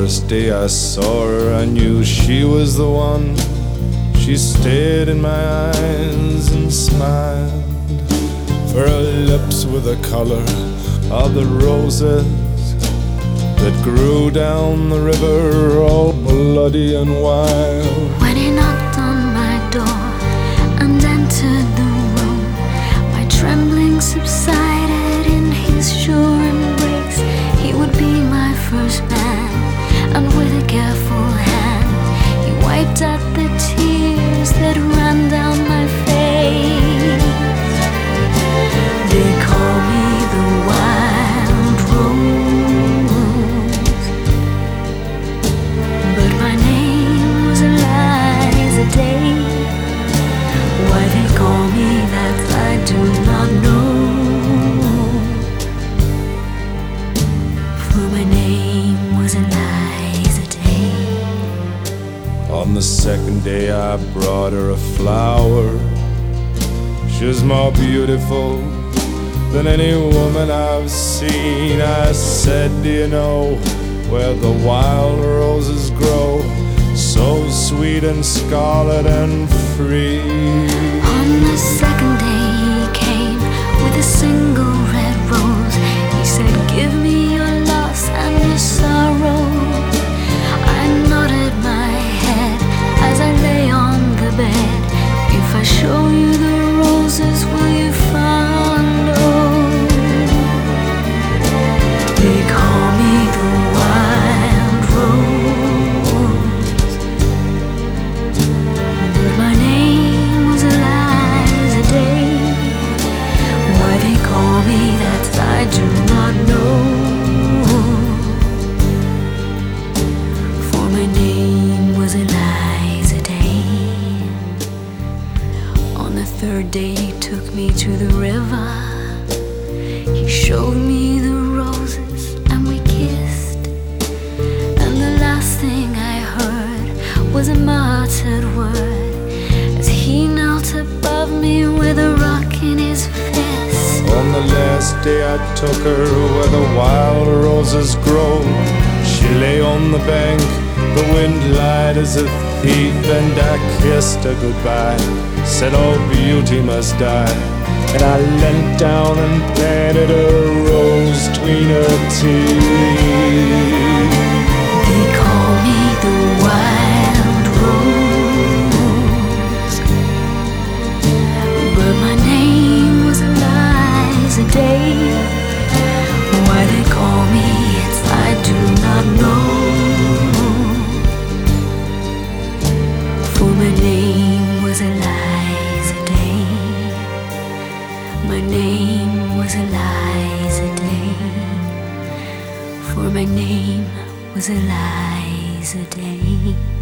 first day I saw her, I knew she was the one. She stared in my eyes and smiled, for her lips were the color of the roses that grew down the river, all bloody and wild. When he knocked on my door and entered the room, my trembling subsided in his sure embrace. He would be my first man, and with a careful hand he wiped out the tears that ran down my face. They call me the wild rose, but my name was Eliza Day. Why they call me that I do not know, for my name was Eliza Day. On the second day I brought her a flower. She was more beautiful than any woman I've seen. I said, do you know where the wild roses grow, so sweet and scarlet and free? On the second day he came with a single red rose. He said, give me your loss and your sorrow. I nodded my head as I lay on the bed. If I show you the roses, will you follow? They call me the wild rose, but my name was Eliza Day. Why they call me that I do not know, for my name was Eliza Day. On the third day he took me to the river. He showed me the roses and we kissed, and the last thing I heard was a muttered word as he knelt above me with a rock in his fist. On the last day I took her where the wild roses grow. She lay on the bank, the wind lied as a thief, and I kissed her goodbye, said all beauty must die. And I leant down and planted a rose between her teeth. They call me the wild rose, but my name was Eliza Day. Why they call me it I do not know, for my name was Eliza Day. My name was Eliza Day, for my name was Eliza Day.